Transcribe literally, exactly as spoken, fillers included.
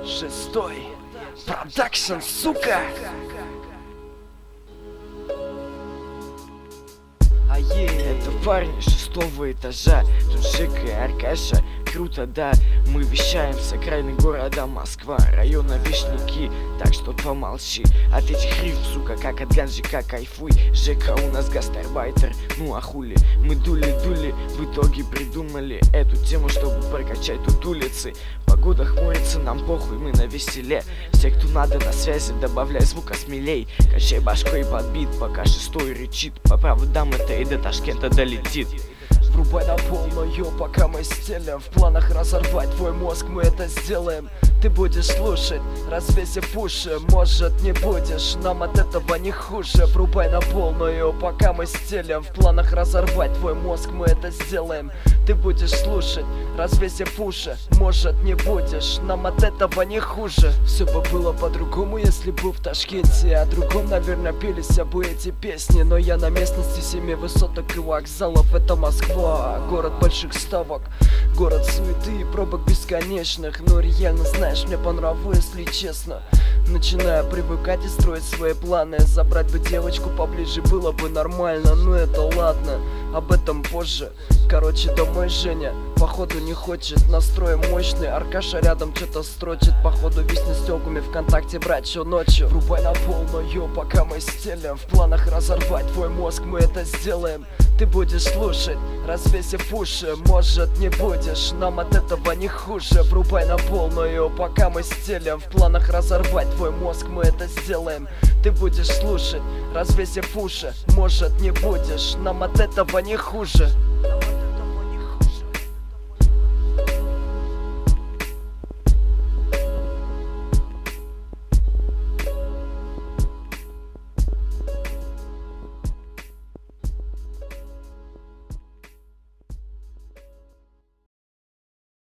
Шестой продакшн, сука! А е, это парни шестого этажа. Тут Жека и Аркаша. Круто, да, мы вещаем с окраины города Москва, района Вишники, так что помолчи. От этих рифм, сука, как от ганжика кайфуй. Жека у нас гастарбайтер, ну а хули. Мы дули-дули, в итоге придумали эту тему, чтобы прокачать тут улицы. Погода хмурится, нам похуй, мы на веселе. Все, кто надо на связи, добавляй звука смелей. Качай башкой под бит, пока шестой рычит. По проводам это и до Ташкента долетит. Врубай на полную, пока мы стелем. В планах разорвать твой мозг, мы это сделаем. Ты будешь слушать, развесив уши. Может не будешь, нам от этого не хуже. Врубай на полную, пока мы стелем. В планах разорвать твой мозг, мы это сделаем. Ты будешь слушать, развесив уши. Может не будешь, нам от этого не хуже. Все бы было по-другому, если бы в Ташкенте. О другом, наверное, пелись бы эти песни. Но я на местности семи высоток и вокзалов. Это Москва, город больших ставок, город суеты и пробок бесконечных. Но реально, знаешь, мне по нраву, если честно. Начинаю привыкать и строить свои планы. Забрать бы девочку поближе было бы нормально. Но это ладно, об этом позже. Короче, домой Женя походу не хочет. Настрой мощный, Аркаша рядом что-то строчит. Походу висни с тёлками ВКонтакте брать что ночью. Врубай на полную, пока мы стелем. В планах разорвать твой мозг, мы это сделаем. Ты будешь слушать, развесив уши. Может не будешь, нам от этого не хуже. Врубай на полную, пока мы стелем. В планах разорвать твой мозг, мы это сделаем. Ты будешь слушать, развесив уши. Может не будешь, нам от этого не хуже.